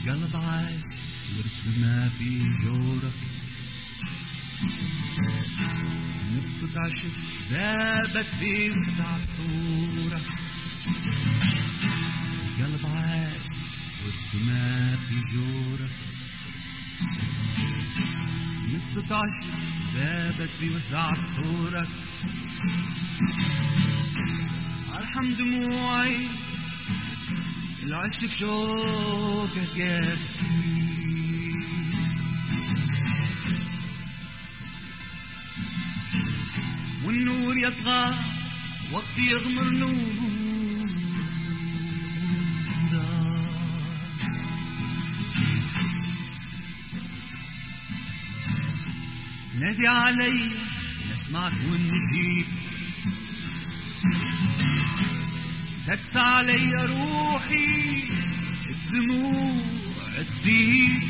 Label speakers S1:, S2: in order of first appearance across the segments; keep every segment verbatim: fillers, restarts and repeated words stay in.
S1: قلب عايز ورث ما في جورك، نفسك عشق ذابت في وسع طورك. قلب عايز ورث ما في جورك، نفسك عشق ذابت في وسع طورك. ارحم دموعي العشق شوقك ياسين، والنور يطغى وقت يغمر نور. نادي علي نسمعك ونجيب، تكسى علي روحي الدموع تزيد.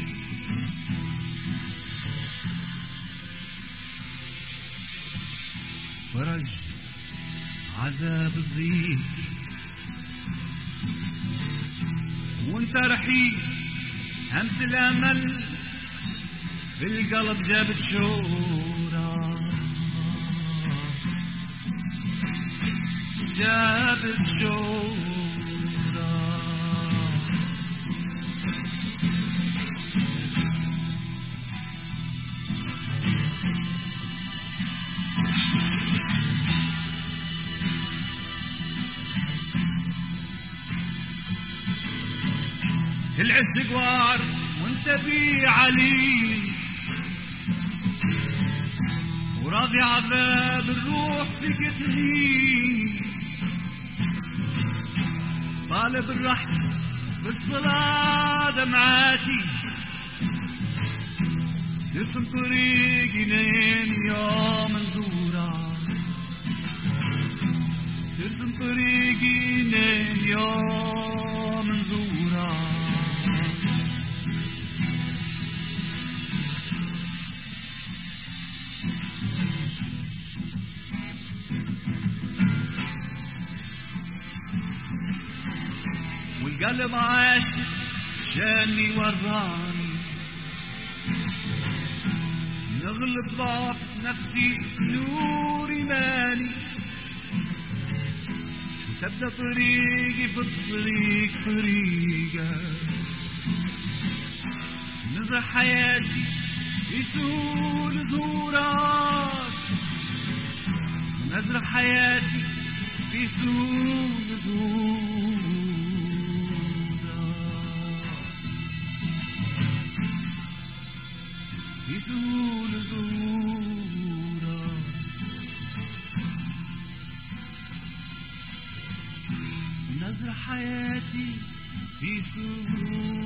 S1: فرج عذاب الضيق وانت رحيل، همس الامل بالقلب جابت شورى، جابت شورى. العز قوار وانت بي عليل، وراضي عذاب الروح في قتلي. طالب الرحمة بالصلاة دمعاتي، ترسم طريقي لين يوم نزورك، ترسم طريقي لين يوم نزورك. والقلب عاشق شاني وراني، نغلب ضعف نفسي نور إيماني. وتبدأ طريقي في الطريق طريقة، نزرع حياتي في سهول زورك، نزرع حياتي في سهول زورك. في سهول زورك، نزرع حياتي في سهول